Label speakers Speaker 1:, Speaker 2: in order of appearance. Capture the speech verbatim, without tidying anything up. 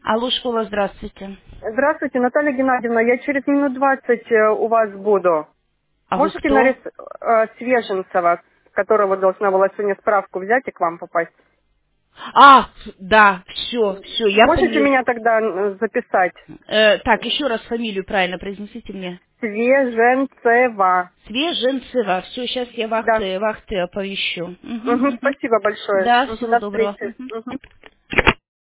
Speaker 1: Алло, школа, здравствуйте.
Speaker 2: Здравствуйте, Наталья Геннадьевна. Я через минут двадцать э, у вас буду.
Speaker 1: А вы
Speaker 2: Можете
Speaker 1: кто?
Speaker 2: нарис... э, Свеженцева, которого должна была сегодня справку взять и к вам попасть?
Speaker 1: А, да, все, все, я
Speaker 2: Можете
Speaker 1: поняла.
Speaker 2: меня тогда э, записать?
Speaker 1: Э, так, еще раз фамилию правильно произнесите мне.
Speaker 2: Свеженцева.
Speaker 1: Свеженцева. Все, сейчас я
Speaker 2: Да.
Speaker 1: вахты, вахты оповещу. Мгм,
Speaker 2: Мгм,
Speaker 1: мгм.
Speaker 2: спасибо большое.
Speaker 1: Да,
Speaker 2: Мгм,
Speaker 1: всего
Speaker 2: до
Speaker 1: доброго.
Speaker 2: встречи.
Speaker 1: Мгм.
Speaker 2: Мгм.